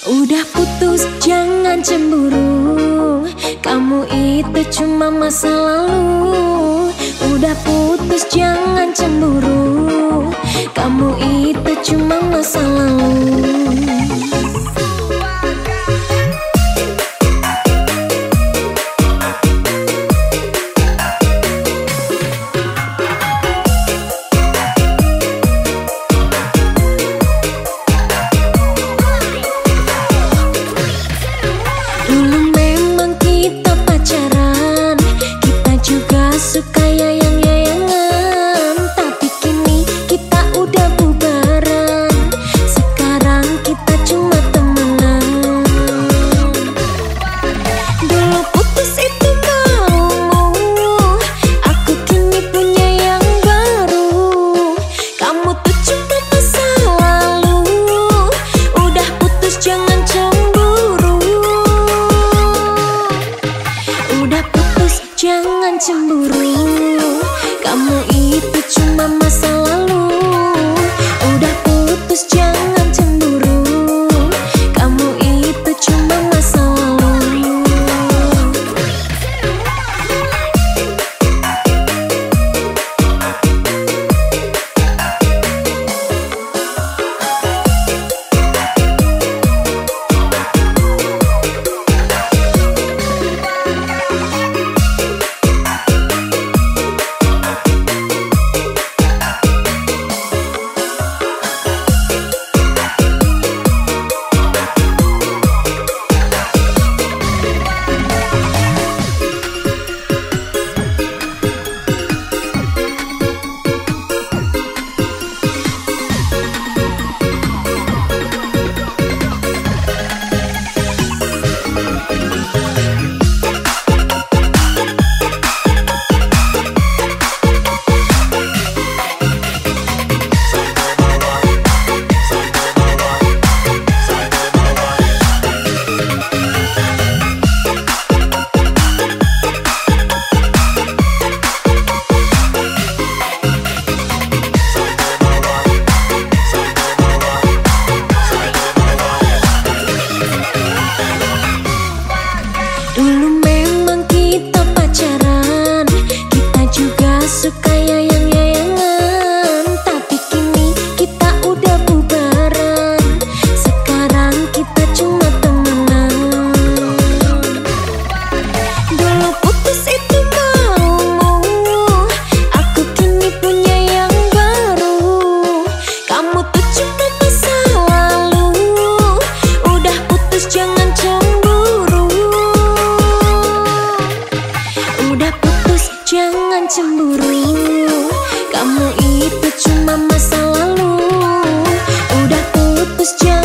Udah putus jangan cemburu, kamu itu cuma masa lalu. Udah putus jangan cemburu, kamu itu cuma masa lalu. Dulu memang kita pacaran, kita juga suka yayang-yayangan. Tapi kini kita udah bubaran, sekarang kita cuma temenan. Dulu putus itu maumu, aku kini punya yang baru. Kamu tuh cuma masa lalu, udah putus jangan cemburu. Udah putus jangan cemburu, kamu itu cuma masa lalu. Udah putus jangan cemburu, kamu itu cuma masa lalu. Dulu memang kita pacaran, kita juga suka yayang-yayangan. Tapi kini kita udah bubaran, sekarang kita cuma temenan. Dulu putus itu maumu, aku kini punya yang baru. Kamu tuh cuma masa lalu, udah putus jangan cemburu. Udah putus jangan cemburu, kamu itu cuma masa lalu. Udah putus jangan